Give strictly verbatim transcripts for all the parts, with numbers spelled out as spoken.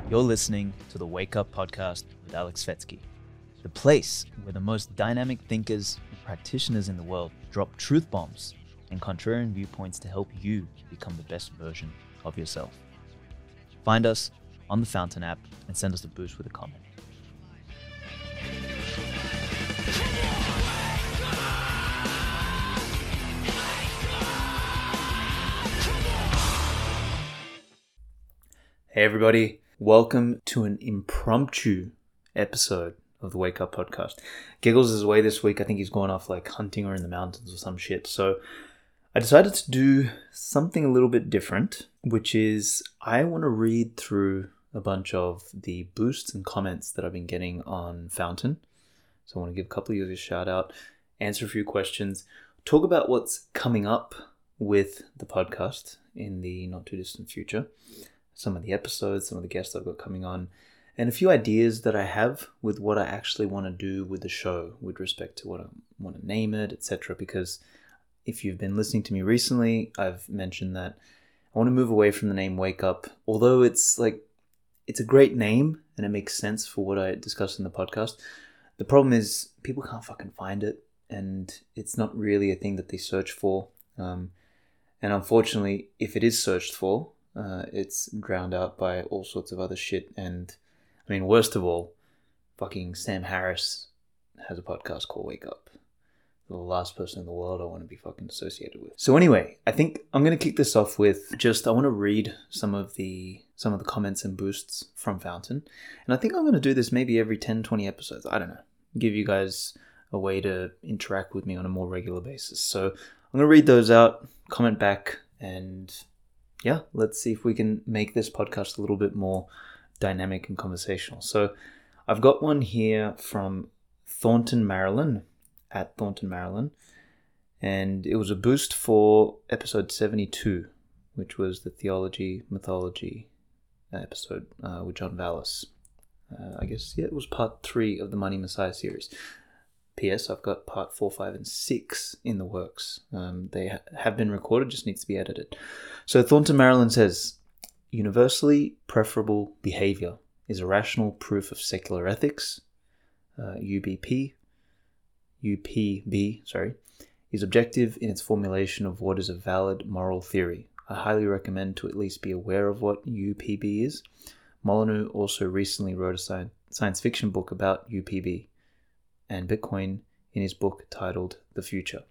You're listening to the Wake Up Podcast with Alex Svetsky, the place where the most dynamic thinkers and practitioners in the world drop truth bombs and contrarian viewpoints to help you become the best version of yourself. Find us on the Fountain app and send us a boost with a comment. Hey everybody, welcome to an impromptu episode of the Wake Up Podcast. Giggles is away this week. I think he's gone off like hunting or in the mountains or some shit. So I decided to do something a little bit different, which is I want to read through a bunch of the boosts and comments that I've been getting on Fountain. So I want to give a couple of you a shout out, answer a few questions, talk about what's coming up with the podcast in the not too distant future, some of the episodes, some of the guests I've got coming on, and a few ideas that I have with what I actually want to do with the show with respect to what I want to name it, et cetera. Because if you've been listening to me recently, I've mentioned that I want to move away from the name Wake Up, although it's like, it's a great name and it makes sense for what I discussed in the podcast. The problem is people can't fucking find it, and it's not really a thing that they search for. Um, and unfortunately, if it is searched for, Uh, it's drowned out by all sorts of other shit. And I mean, worst of all, fucking Sam Harris has a podcast called Wake Up. The last person in the world I want to be fucking associated with. So anyway, I think I'm going to kick this off with just, I want to read some of the some of the comments and boosts from Fountain. And I think I'm going to do this maybe every ten, twenty episodes. I don't know. Give you guys a way to interact with me on a more regular basis. So I'm going to read those out, comment back, and yeah, let's see if we can make this podcast a little bit more dynamic and conversational. So I've got one here from Thornton, Maryland, at Thornton, Maryland. And it was a boost for episode seventy-two, which was the Theology, Mythology episode uh, with John Vallis. Uh, I guess, yeah, it was part three of the Money Messiah series. P S. I've got part four, five, and six in the works. Um, they ha- have been recorded, just needs to be edited. So Thornton, Maryland says, universally preferable behavior is a rational proof of secular ethics. Uh, U B P, U P B, sorry, is objective in its formulation of what is a valid moral theory. I highly recommend to at least be aware of what U P B is. Molyneux also recently wrote a sci- science fiction book about U P B and Bitcoin in his book titled The Future.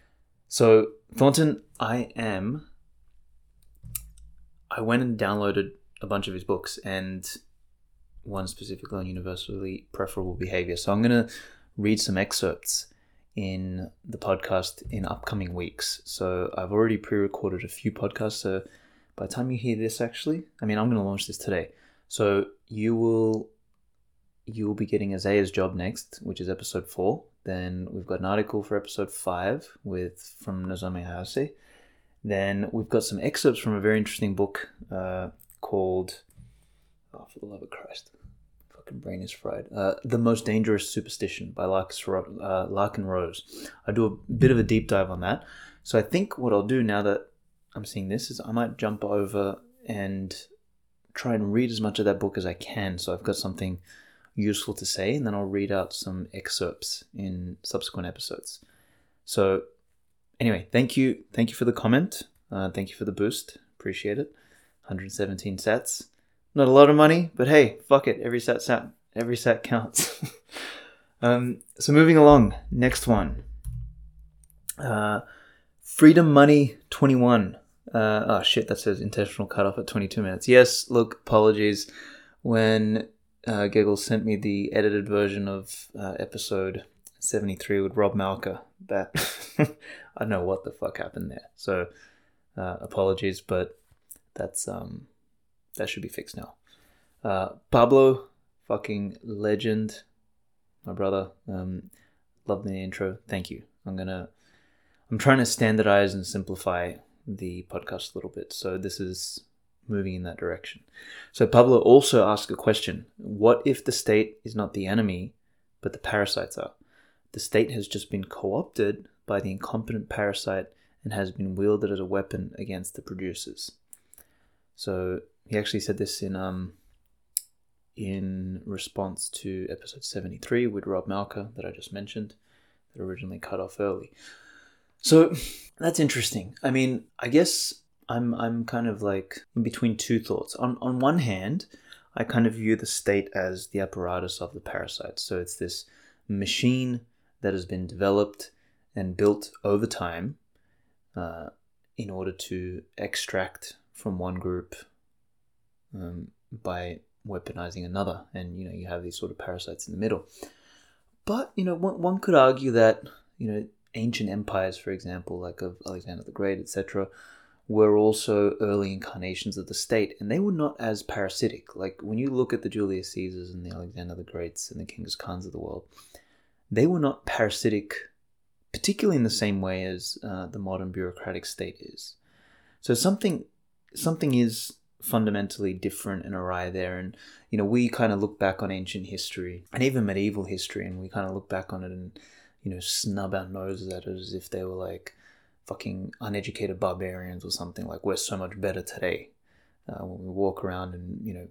So, Thornton, I am... I went and downloaded a bunch of his books, and one specifically on universally preferable behavior. So I'm going to read some excerpts in the podcast in upcoming weeks. So I've already pre-recorded a few podcasts. So by the time you hear this, actually, I mean, I'm going to launch this today. So you will... you will be getting Isaiah's job next, which is episode four. Then we've got an article for episode five with from Nozomi Hayase. Then we've got some excerpts from a very interesting book uh, called, oh, for the love of Christ, fucking brain is fried. Uh, The Most Dangerous Superstition by Larkin, uh, Larkin Rose. I do a bit of a deep dive on that. So I think what I'll do now that I'm seeing this is I might jump over and try and read as much of that book as I can. So I've got something useful to say, and then I'll read out some excerpts in subsequent episodes. So anyway, thank you thank you for the comment, uh, thank you for the boost, appreciate it. one hundred seventeen sats, not a lot of money, but hey, fuck it, every sat, sat every sat counts. um, so moving along, next one, uh, Freedom Money twenty-one. Uh, oh shit, that says intentional cutoff at twenty-two minutes. Yes, look, apologies. When Uh, Giggles sent me the edited version of uh, episode seventy-three with Rob Malka. That I don't know what the fuck happened there. So uh, apologies, but that's um that should be fixed now. Uh, Pablo, fucking legend, my brother. Um, love the intro. Thank you. I'm gonna. I'm trying to standardize and simplify the podcast a little bit. So this is moving in that direction. So Pablo also asked a question. What if the state is not the enemy, but the parasites are? The state has just been co-opted by the incompetent parasite and has been wielded as a weapon against the producers. So he actually said this in um in response to episode seventy-three with Rob Malka that I just mentioned, that originally cut off early. So that's interesting. I mean, I guess I'm I'm kind of like in between two thoughts. On on one hand, I kind of view the state as the apparatus of the parasite. So it's this machine that has been developed and built over time uh, in order to extract from one group um, by weaponizing another. And, you know, you have these sort of parasites in the middle. But, you know, one, one could argue that, you know, ancient empires, for example, like of Alexander the Great, et cetera, were also early incarnations of the state, and they were not as parasitic. Like, when you look at the Julius Caesars and the Alexander the Greats and the Genghis Khans of the world, they were not parasitic, particularly in the same way as uh, the modern bureaucratic state is. So something something is fundamentally different and awry there. And, you know, we kind of look back on ancient history and even medieval history, and we kind of look back on it and, you know, snub our noses at it as if they were like fucking uneducated barbarians or something. Like, we're so much better today. Uh, when we walk around and, you know,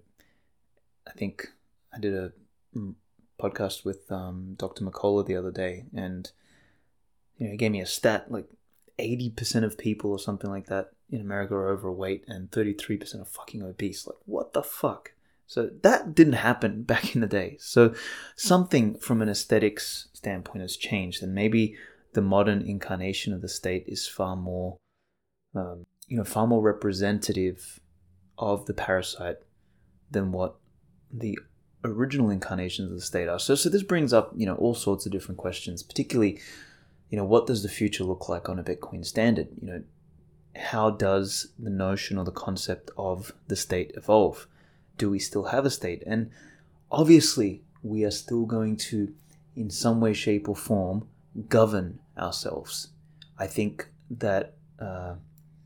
I think I did a podcast with um, Doctor McCullough the other day, and, you know, he gave me a stat, like eighty percent of people or something like that in America are overweight and thirty-three percent are fucking obese. Like, what the fuck? So that didn't happen back in the day. So something from an aesthetics standpoint has changed, and maybe the modern incarnation of the state is far more, um, you know, far more representative of the parasite than what the original incarnations of the state are. So, so this brings up, you know, all sorts of different questions, particularly, you know, what does the future look like on a Bitcoin standard? You know, how does the notion or the concept of the state evolve? Do we still have a state? And obviously, we are still going to, in some way, shape, or form, govern ourselves. I think that uh,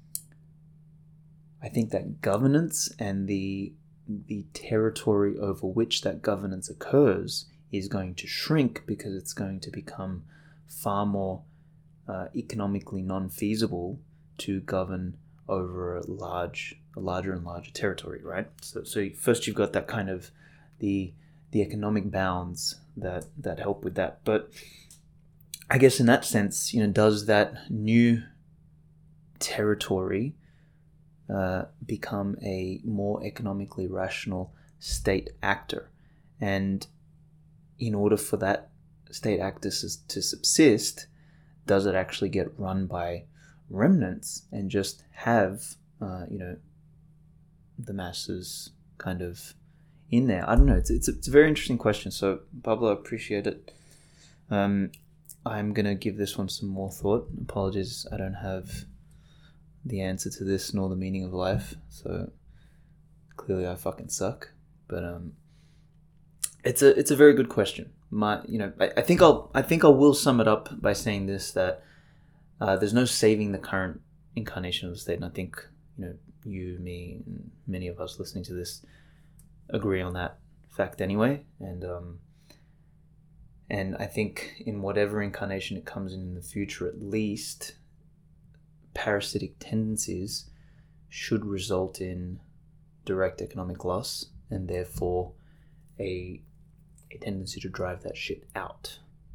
I think that governance and the the territory over which that governance occurs is going to shrink, because it's going to become far more uh, economically non-feasible to govern over a large, a larger and larger territory, right? So, so first you've got that kind of the the economic bounds that that help with that, but I guess in that sense, you know, does that new territory uh, become a more economically rational state actor? And in order for that state actor to subsist, does it actually get run by remnants and just have, uh, you know, the masses kind of in there? I don't know. It's it's a, it's a very interesting question. So, Pablo, I appreciate it. Um, I'm going to give this one some more thought. Apologies, I don't have the answer to this nor the meaning of life. So clearly I fucking suck. But um, it's a it's a very good question. My, you know, I, I think I'll I think I will sum it up by saying this, that uh, there's no saving the current incarnation of the state. And I think, you know, you, me, and many of us listening to this agree on that fact anyway. And um, and I think in whatever incarnation it comes in in the future, at least parasitic tendencies should result in direct economic loss, and therefore a a tendency to drive that shit out.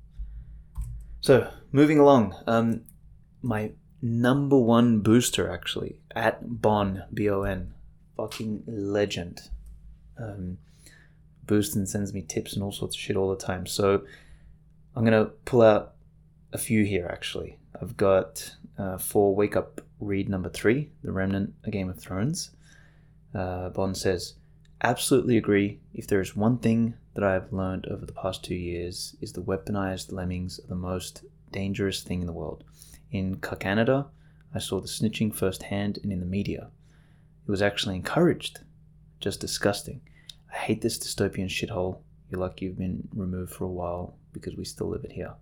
So, moving along, um, my number one booster, actually, at Bon, B O N, fucking legend. Um, boosts and sends me tips and all sorts of shit all the time. So, I'm going to pull out a few here, actually. I've got uh, for Wake Up Read number three, The Remnant, A Game of Thrones. Uh, Bond says, absolutely agree. If there is one thing that I have learned over the past two years, is the weaponized lemmings are the most dangerous thing in the world. In Canada, I saw the snitching firsthand and in the media. It was actually encouraged. Just disgusting. I hate this dystopian shithole. You're lucky you've been removed for a while because we still live it here.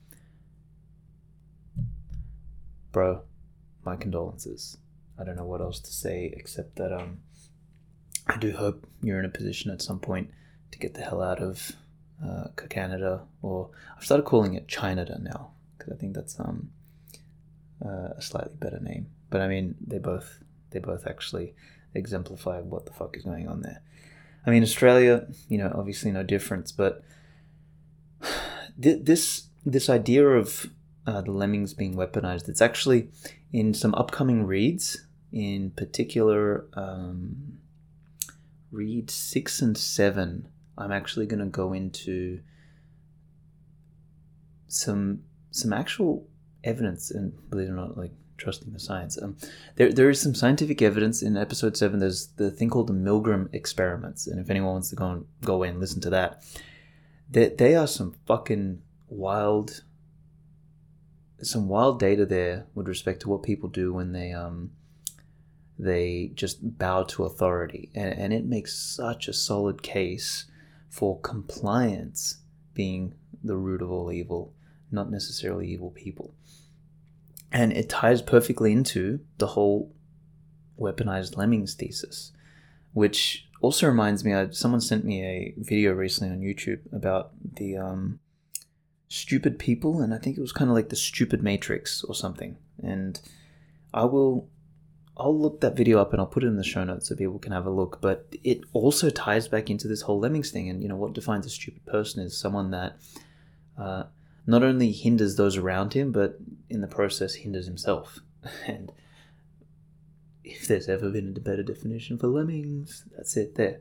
Bro, my condolences. I don't know what else to say except that um, I do hope you're in a position at some point to get the hell out of uh, Canada, or I've started calling it Chinada now because I think that's um uh, a slightly better name. But I mean, they both they both actually exemplify what the fuck is going on there. I mean, Australia, you know, obviously no difference, but th- this this idea of uh, the lemmings being weaponized, it's actually in some upcoming reads, in particular, um, read six and seven. I'm actually going to go into some some actual evidence, and believe it or not, like trusting the science. Um, there there is some scientific evidence in episode seven. There's the thing called the Milgram experiments, and if anyone wants to go and go away and listen to that, they they are some fucking wild, some wild data there with respect to what people do when they um they just bow to authority, and and it makes such a solid case for compliance being the root of all evil, not necessarily evil people. And it ties perfectly into the whole weaponized lemmings thesis, which also reminds me, I, someone sent me a video recently on YouTube about the um, stupid people, and I think it was kind of like the stupid matrix or something. And I will, I'll look that video up and I'll put it in the show notes so people can have a look. But it also ties back into this whole lemmings thing. And, you know, what defines a stupid person is someone that uh, not only hinders those around him, but in the process hinders himself. And if there's ever been a better definition for lemmings, that's it there.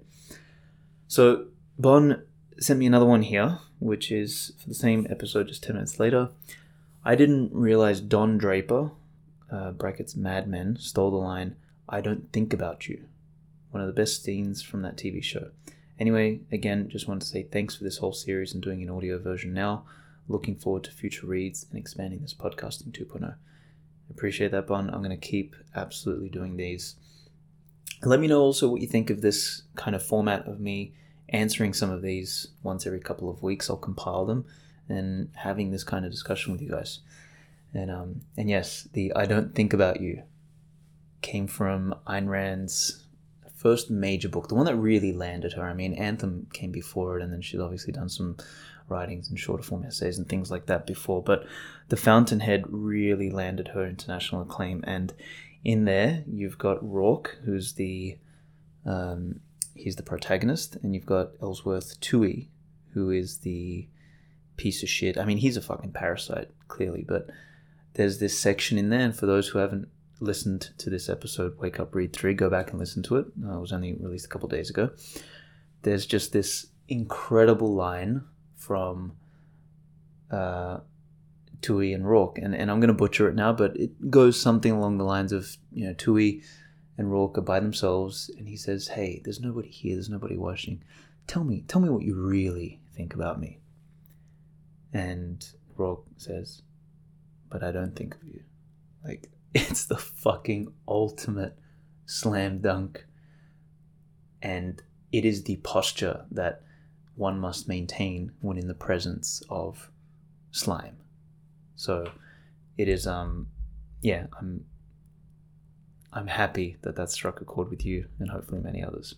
So Bon sent me another one here, which is for the same episode just ten minutes later. I didn't realize Don Draper, uh, brackets Mad Men, stole the line, "I don't think about you." One of the best scenes from that T V show. Anyway, again, just wanted to say thanks for this whole series and doing an audio version now. Looking forward to future reads and expanding this podcasting two point oh. Appreciate that, Bon. I'm going to keep absolutely doing these. Let me know also what you think of this kind of format of me answering some of these once every couple of weeks. I'll compile them and having this kind of discussion with you guys. And um, and yes, the "I don't think about you" came from Ayn Rand's first major book, the one that really landed her. I mean, Anthem came before it, and then she's obviously done some writings and shorter form essays and things like that before, but The Fountainhead really landed her international acclaim. And in there you've got Rourke, who's the um, he's the protagonist, and you've got Ellsworth Toohey, who is the piece of shit. I mean, he's a fucking parasite, clearly, but there's this section in there, and for those who haven't listened to this episode, Wake Up Read three, go back and listen to it. Uh, it was only released a couple days ago. There's just this incredible line from uh, Toohey and Rourke, and, and I'm going to butcher it now, but it goes something along the lines of, you know, Toohey and Rourke are by themselves, and he says, "Hey, there's nobody here, there's nobody watching. Tell me, tell me what you really think about me." And Rourke says, "But I don't think of you." Like, it's the fucking ultimate slam dunk, and it is the posture that one must maintain when in the presence of slime. So it is, um, yeah, I'm, I'm happy that that struck a chord with you and hopefully many others.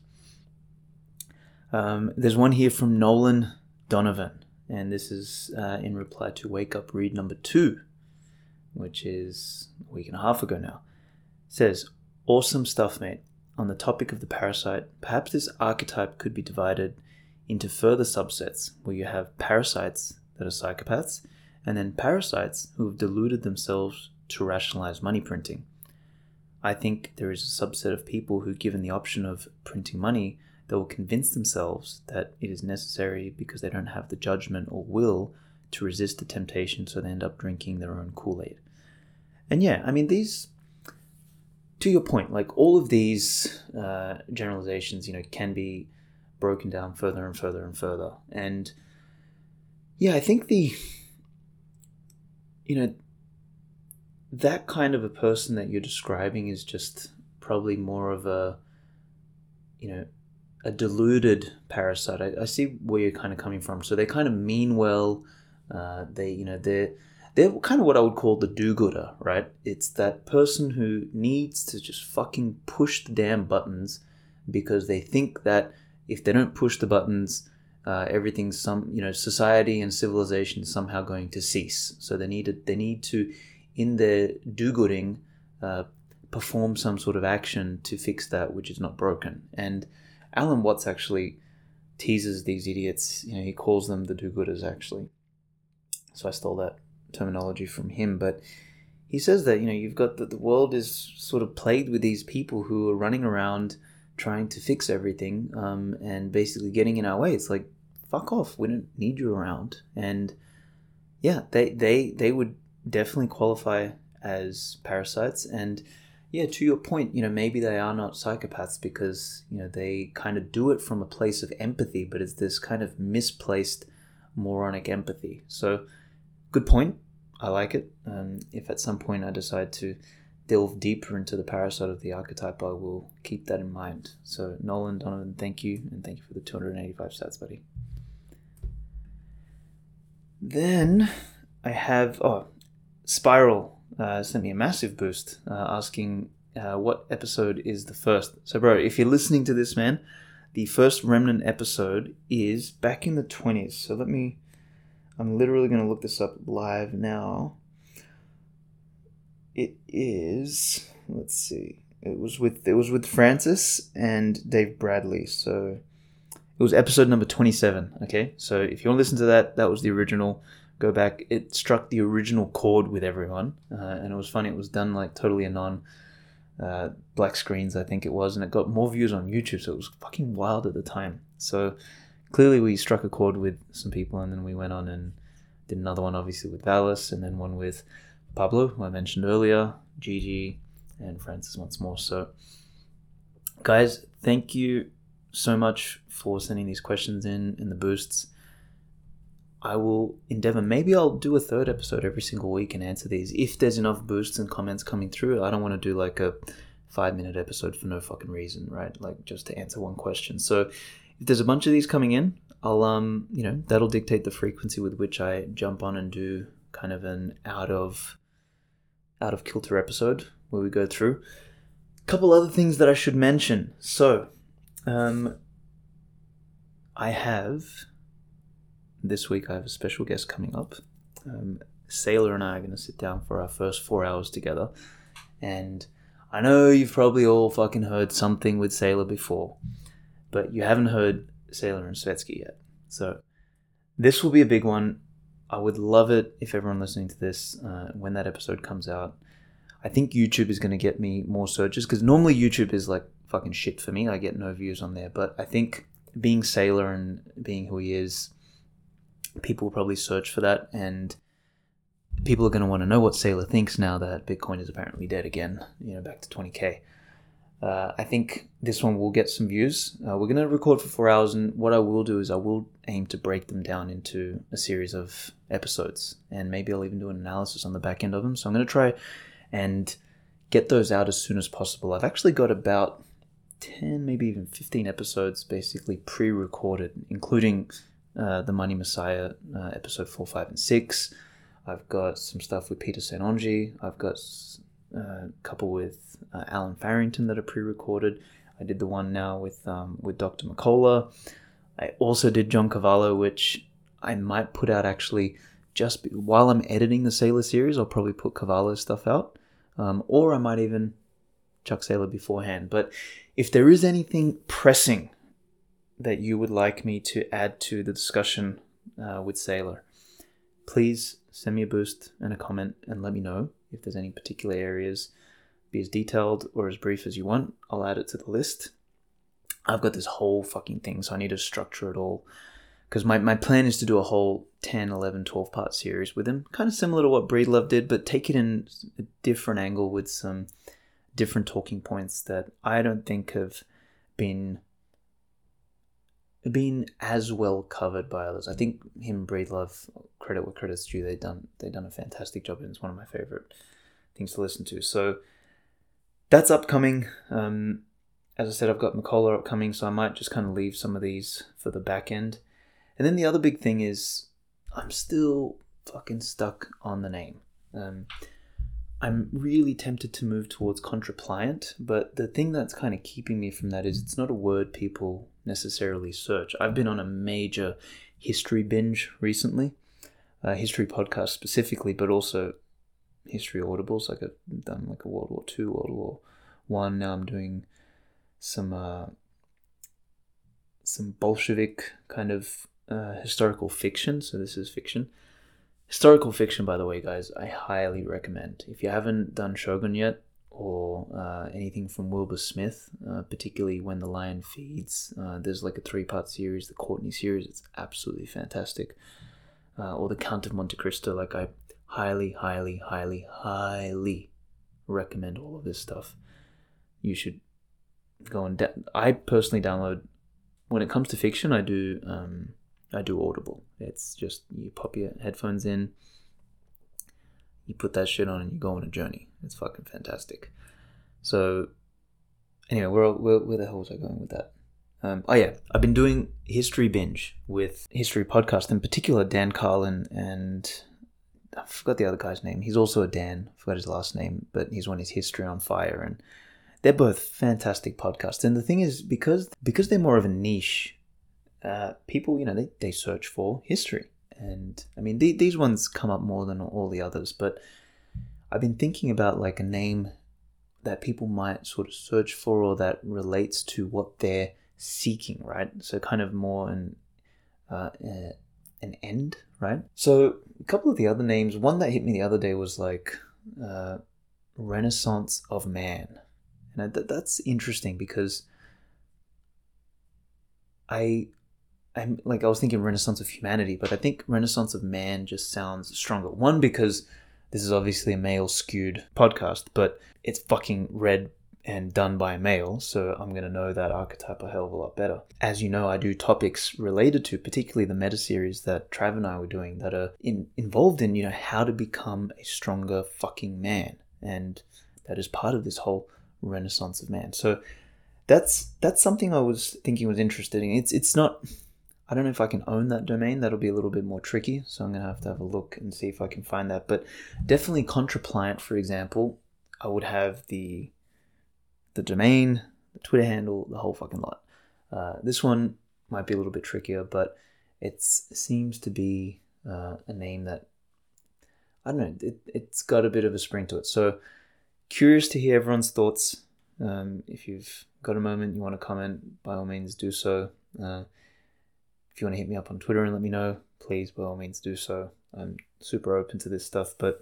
Um, there's one here from Nolan Donovan, and this is uh, in reply to Wake Up Read number two, which is a week and a half ago now. It says, "Awesome stuff, mate. On the topic of the parasite, perhaps this archetype could be divided into further subsets where you have parasites that are psychopaths, and then parasites who have deluded themselves to rationalize money printing. I think there is a subset of people who, given the option of printing money, they will convince themselves that it is necessary because they don't have the judgment or will to resist the temptation, so they end up drinking their own Kool-Aid." And yeah, I mean, these, to your point, like all of these uh, generalizations, you know, can be broken down further and further and further. And yeah, I think the, you know, that kind of a person that you're describing is just probably more of a, you know, a deluded parasite. I, I see where you're kind of coming from. So they kind of mean well. Uh, they, you know, they're, they're kind of what I would call the do-gooder, right? It's that person who needs to just fucking push the damn buttons because they think that if they don't push the buttons, uh, everything's some, you know, society and civilization is somehow going to cease. So they need to, they need to, in their do-gooding, uh, perform some sort of action to fix that which is not broken. And Alan Watts actually teases these idiots. You know, he calls them the do-gooders, actually. So I stole that terminology from him. But he says that, you know, you've got that the world is sort of plagued with these people who are running around trying to fix everything um, and basically getting in our way. It's like, fuck off. We don't need you around. And yeah, they, they, they would definitely qualify as parasites. And yeah, to your point, you know, maybe they are not psychopaths because, you know, they kind of do it from a place of empathy, but it's this kind of misplaced moronic empathy. So good point. I like it. Um, if at some point I decide to delve deeper into the parasite of the archetype, I will keep that in mind. So Nolan, Donovan, thank you. And thank you for the two hundred eighty-five stats, buddy. Then I have, oh, Spiral uh, sent me a massive boost uh, asking uh, what episode is the first. So bro, if you're listening to this, man, the first Remnant episode is back in the twenties. So let me, I'm literally going to look this up live now. It is, let's see, it was with it was with Francis and Dave Bradley. So it was episode number twenty-seven. Okay, so if you want to listen to that, that was the original. Go back. It struck the original chord with everyone, uh, and it was funny. It was done like totally anon, uh, black screens, I think it was, and it got more views on YouTube. So it was fucking wild at the time. So clearly we struck a chord with some people, and then we went on and did another one, obviously with Valis, and then one with Pablo, who I mentioned earlier, Gigi, and Francis once more. So, guys, thank you so much for sending these questions in and the boosts. I will endeavor, maybe I'll do a third episode every single week and answer these. If there's enough boosts and comments coming through, I don't want to do like a five minute episode for no fucking reason, right? Like just to answer one question. So if there's a bunch of these coming in, I'll, um, you know, that'll dictate the frequency with which I jump on and do kind of an out of out of kilter episode where we go through a couple other things that I should mention. So um I have this week I have a special guest coming up. um Sailor and I are going to sit down for our first four hours together, and I know you've probably all fucking heard something with Sailor before, but you haven't heard Sailor and Svetsky yet. So this will be a big one. I would love it if everyone listening to this, uh, when that episode comes out, I think YouTube is going to get me more searches, because normally YouTube is like fucking shit for me. I get no views on there. But I think being Sailor and being who he is, people will probably search for that, and people are going to want to know what Sailor thinks now that Bitcoin is apparently dead again, you know, back to twenty K. Uh, I think this one will get some views. Uh, we're going to record for four hours, and what I will do is I will aim to break them down into a series of episodes, and maybe I'll even do an analysis on the back end of them. So I'm going to try and get those out as soon as possible. I've actually got about ten, maybe even fifteen episodes basically pre-recorded, including uh, the Money Messiah uh, episode four, five, and six. I've got some stuff with Peter Saint Onge. I've got a couple with uh, Alan Farrington that are pre-recorded. I did the one now with um, with Doctor McCullough. I also did John Cavallo, which I might put out actually just be, while I'm editing the Sailor series. I'll probably put Cavallo's stuff out, um, or I might even chuck Sailor beforehand. But if there is anything pressing that you would like me to add to the discussion uh, with Sailor, please send me a boost and a comment and let me know. If there's any particular areas, be as detailed or as brief as you want, I'll add it to the list. I've got this whole fucking thing, so I need to structure it all. Because my, my plan is to do a whole ten, eleven, twelve part series with him. Kind of similar to what Breedlove did, but take it in a different angle with some different talking points that I don't think have been been as well covered by others. I think him and Breedlove, credit where credit's due, they've done they've done a fantastic job, and it's one of my favorite things to listen to. So that's upcoming. Um, as I said, I've got McCullough upcoming, so I might just kind of leave some of these for the back end. And then the other big thing is I'm still fucking stuck on the name. Um, I'm really tempted to move towards Contrapliant, but the thing that's kind of keeping me from that is it's not a word people necessarily search. I've been on a major history binge recently, uh, history podcast specifically, but also history audibles. Like I've done like a World War Two, World War One. Now I'm doing some uh, some Bolshevik kind of uh, historical fiction. So this is fiction. Historical fiction, by the way, guys, I highly recommend. If you haven't done Shogun yet, or uh, anything from Wilbur Smith, uh, particularly When the Lion Feeds, uh, there's like a three-part series, the Courtney series. It's absolutely fantastic. Uh, or the Count of Monte Cristo. Like, I highly, highly, highly, highly recommend all of this stuff. You should go and da- I personally download. When it comes to fiction, I do um, I do Audible. It's just you pop your headphones in, you put that shit on, and you go on a journey. It's fucking fantastic. So anyway, where where, where the hell was I going with that? Um, oh yeah, I've been doing History Binge with History Podcast, in particular Dan Carlin, and I forgot the other guy's name. He's also a Dan. I forgot his last name, but he's one is History on Fire, and they're both fantastic podcasts. And the thing is, because because they're more of a niche, uh, people, you know, they, they search for history. And I mean, the, these ones come up more than all the others, but I've been thinking about like a name that people might sort of search for, or that relates to what they're seeking, right? So kind of more an, uh, uh, an end, right? So a couple of the other names, one that hit me the other day was like uh, Renaissance of Man. And that, that's interesting because I, I'm like, I was thinking Renaissance of Humanity, but I think Renaissance of Man just sounds stronger. One, because this is obviously a male skewed podcast, but it's fucking read and done by a male, so I'm going to know that archetype a hell of a lot better. As you know, I do topics related to particularly the meta series that Trav and I were doing that are in, involved in, you know, how to become a stronger fucking man. And that is part of this whole Renaissance of Man. So that's that's something I was thinking was interesting. It's it's not, I don't know if I can own that domain. That'll be a little bit more tricky, so I'm going to have to have a look and see if I can find that. But definitely Contrapliant, for example, I would have the the domain, the Twitter handle, the whole fucking lot. Uh, this one might be a little bit trickier, but it seems to be uh, a name that, I don't know, it, it's got a bit of a spring to it. So curious to hear everyone's thoughts. Um, if you've got a moment, you want to comment, by all means do so. Uh, if you want to hit me up on Twitter and let me know, please, by all means do so. I'm super open to this stuff, but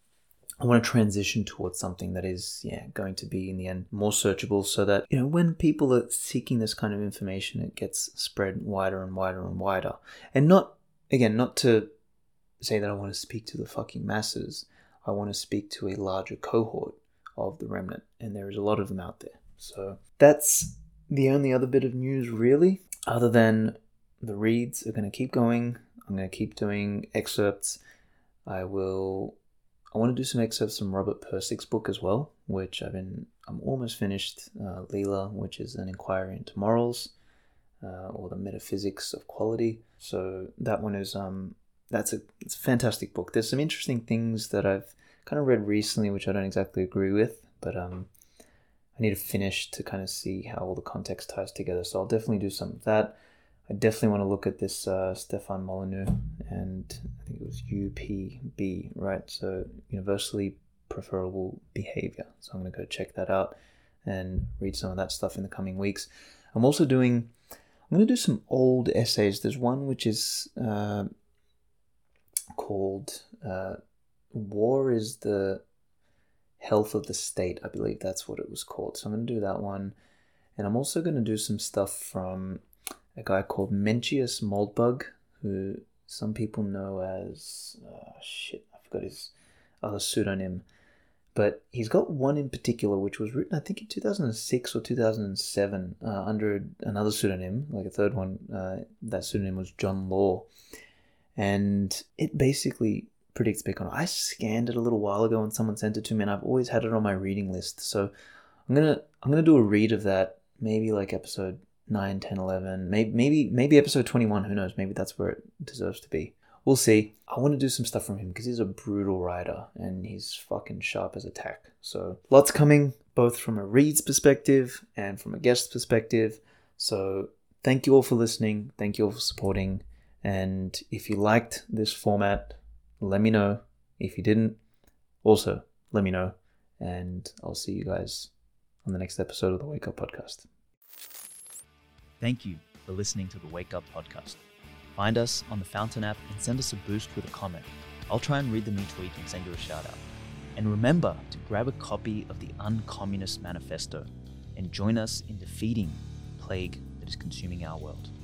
I want to transition towards something that is, yeah, going to be in the end more searchable, so that, you know, when people are seeking this kind of information, it gets spread wider and wider and wider. And not, again, not to say that I want to speak to the fucking masses. I want to speak to a larger cohort of the remnant, and there is a lot of them out there. So that's the only other bit of news, really, other than the reads are going to keep going. I'm going to keep doing excerpts. I will... I want to do some excerpts from Robert Pirsig's book as well, which I've been, I'm almost finished, uh, Leela, which is an inquiry into morals, uh, or the metaphysics of quality. So that one is, um, that's a, it's a fantastic book. There's some interesting things that I've kind of read recently, which I don't exactly agree with, but um, I need to finish to kind of see how all the context ties together. So I'll definitely do some of that. I definitely want to look at this uh, Stefan Molyneux, and I think it was U P B, right? So Universally Preferable Behavior. So I'm going to go check that out and read some of that stuff in the coming weeks. I'm also doing, I'm going to do some old essays. There's one which is uh, called uh, War is the Health of the State. I believe that's what it was called. So I'm going to do that one. And I'm also going to do some stuff from a guy called Mencius Moldbug, who some people know as, uh, shit, I forgot his other pseudonym. But he's got one in particular, which was written, I think, in two thousand six or two thousand seven, uh, under another pseudonym, like a third one. Uh, that pseudonym was John Law. And it basically predicts Bitcoin. I scanned it a little while ago and someone sent it to me, and I've always had it on my reading list. So I'm gonna I'm gonna do a read of that, maybe like episode nine, ten, eleven, maybe maybe maybe episode twenty-one, who knows, maybe that's where it deserves to be. We'll see. I want to do some stuff from him because he's a brutal writer and he's fucking sharp as a tack. So lots coming, both from a reads perspective and from a guest perspective. So thank you all for listening. Thank you all for supporting. And if you liked this format, let me know. If you didn't, also let me know. And I'll see you guys on the next episode of the Wake Up Podcast. Thank you for listening to the Wake Up Podcast. Find us on the Fountain app and send us a boost with a comment. I'll try and read them each week and send you a shout out. And remember to grab a copy of the Uncommunist Manifesto and join us in defeating the plague that is consuming our world.